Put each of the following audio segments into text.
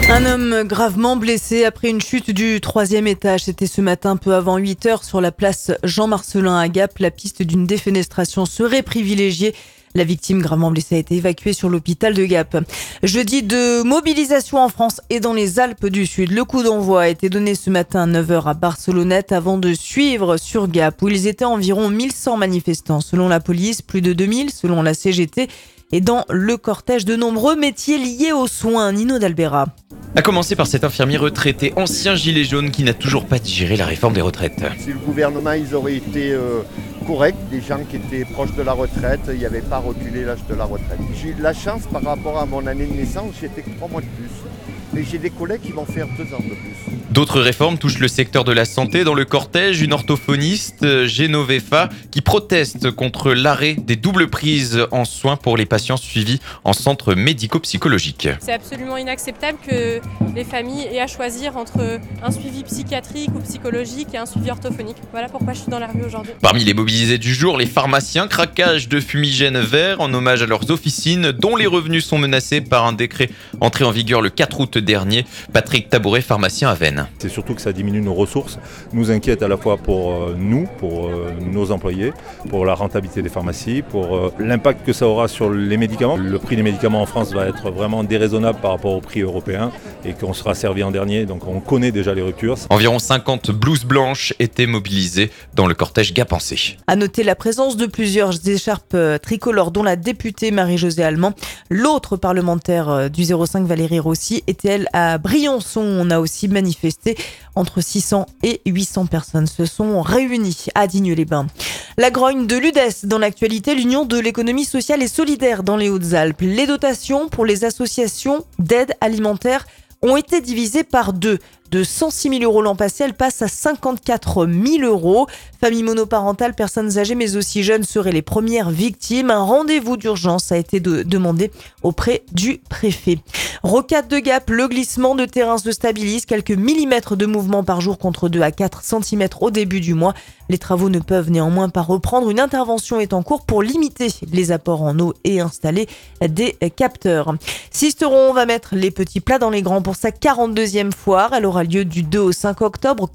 Un homme gravement blessé après une chute du 3e étage. C'était ce matin peu avant 8h sur la place Jean-Marcellin à Gap. La piste d'une défenestration serait privilégiée. La victime gravement blessée a été évacuée sur l'hôpital de Gap. Jeudi de mobilisation en France et dans les Alpes du Sud. Le coup d'envoi a été donné ce matin à 9h à Barcelonnette avant de suivre sur Gap où ils étaient environ 1100 manifestants. Selon la police, plus de 2000 selon la CGT. Et dans le cortège, de nombreux métiers liés aux soins. Nino D'Albera. A commencer par cet infirmier retraité, ancien gilet jaune qui n'a toujours pas digéré la réforme des retraites. Si le gouvernement ils auraient été corrects, des gens qui étaient proches de la retraite, il n'y avait pas reculé l'âge de la retraite. J'ai eu de la chance par rapport à mon année de naissance, j'étais que 3 mois de plus. Mais j'ai des collègues qui vont faire 2 ans de plus. D'autres réformes touchent le secteur de la santé. Dans le cortège, une orthophoniste, Genovefa, qui proteste contre l'arrêt des doubles prises en soins pour les patients suivis en centre médico-psychologique. C'est absolument inacceptable que les familles aient à choisir entre un suivi psychiatrique ou psychologique et un suivi orthophonique. Voilà pourquoi je suis dans la rue aujourd'hui. Parmi les mobilisés du jour, les pharmaciens, craquage de fumigène vert en hommage à leurs officines dont les revenus sont menacés par un décret entré en vigueur le 4 août dernier. Patrick Tabouret, pharmacien à Vennes. C'est surtout que ça diminue nos ressources, nous inquiète à la fois pour nous, pour nos employés, pour la rentabilité des pharmacies, pour l'impact que ça aura sur les médicaments. Le prix des médicaments en France va être vraiment déraisonnable par rapport au prix européen et qu'on sera servi en dernier, donc on connaît déjà les ruptures. Environ 50 blouses blanches étaient mobilisées dans le cortège gapençais. À noter la présence de plusieurs écharpes tricolores dont la députée Marie-Josée Allemand. L'autre parlementaire du 05 Valérie Rossi était elle à Briançon. On a aussi manifesté. Entre 600 et 800 personnes se sont réunies à Digne-les-Bains. La grogne de l'UDES dans l'actualité, l'Union de l'économie sociale et solidaire dans les Hautes-Alpes. Les dotations pour les associations d'aide alimentaire ont été divisées par 2. De 106 000 euros l'an passé, elle passe à 54 000 euros. Familles monoparentales, personnes âgées mais aussi jeunes seraient les premières victimes. Un rendez-vous d'urgence a été demandé auprès du préfet. Rocade de Gap, le glissement de terrain se stabilise. Quelques millimètres de mouvement par jour contre 2 à 4 cm au début du mois. Les travaux ne peuvent néanmoins pas reprendre. Une intervention est en cours pour limiter les apports en eau et installer des capteurs. Sisteron va mettre les petits plats dans les grands pour sa 42e foire. Elle aura lieu du 2 au 5 octobre.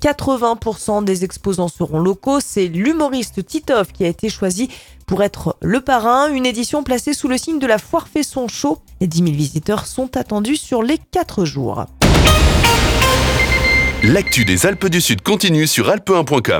80% des exposants seront locaux. C'est l'humoriste Titov qui a été choisi pour être le parrain. Une édition placée sous le signe de la foire fait son show. Et 10 000 visiteurs sont attendus sur les 4 jours. L'actu des Alpes du Sud continue sur alpe1.com.